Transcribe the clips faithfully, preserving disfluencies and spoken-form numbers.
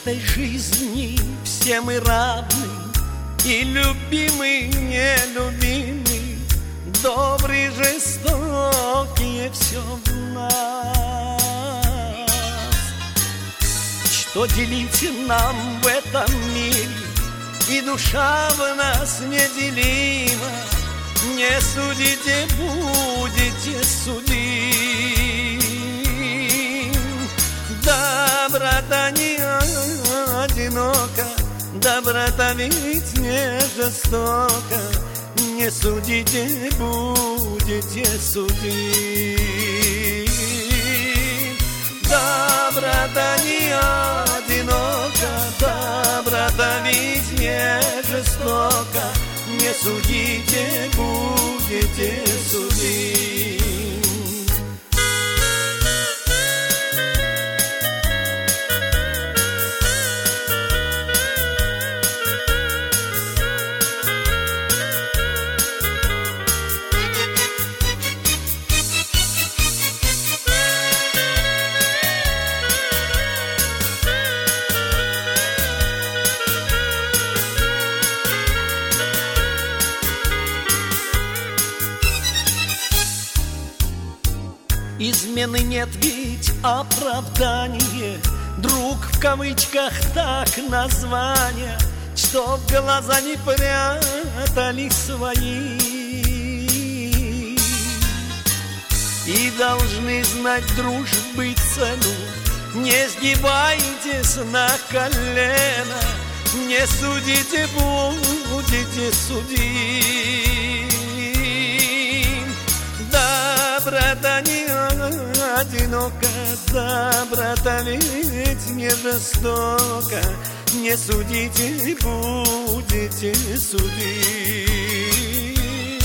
этой жизни все мы равны, и любимый, нелюбимый, добрый, жестокие, все в нас. Что делить нам в этом мире, и душа в нас неделима. Не судите, будете судить. Доброта не одинока, доброта ведь не жестока. Не судите, будете судить. Доброта не одинока, доброта ведь не жестока. Не судите, будете судить. Измены нет, ведь оправдание, друг в кавычках так название, что в глаза не прятали свои. И должны знать дружбы цену, не сгибайтесь на колено, не судите, будете судить. Доброта не одинока, доброта ведь не жестока. Не судите, будете судить.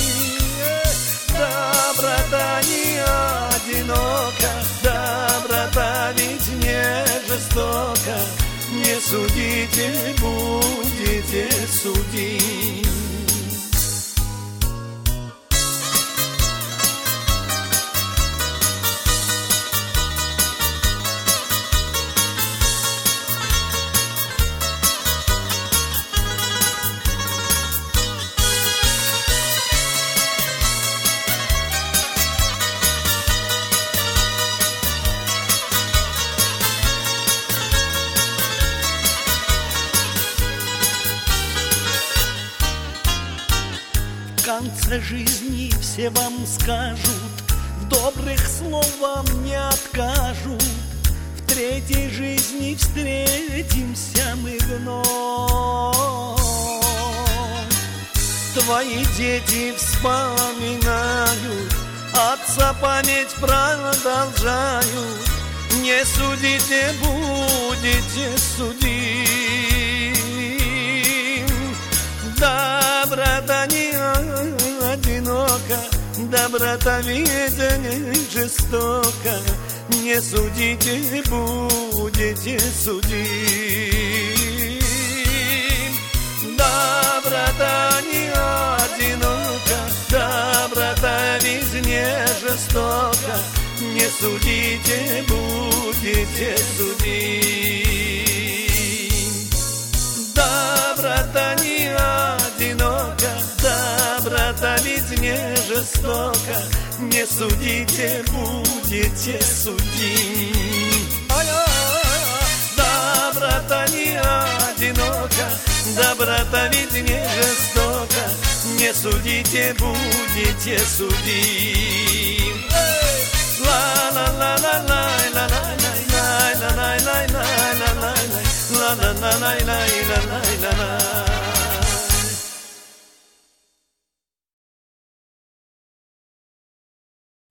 Доброта не одинока, доброта ведь не жестока. Не судите, будете судить. В конце жизни все вам скажут, в добрых слов вам не откажут. В третьей жизни встретимся мы вновь. Твои дети вспоминают, отца память продолжают. Не судите, будете судить. Доброта не одинока, доброта ведь не жестока. Не судите, будете судить. Доброта не одинока, доброта ведь не жестока. Не судите, будете судить. Доброта не одинока, доброта ведь не жестока. Не судите, будете судить. Доброта не одинока, доброта ведь не жестока. Не судите, будете судить.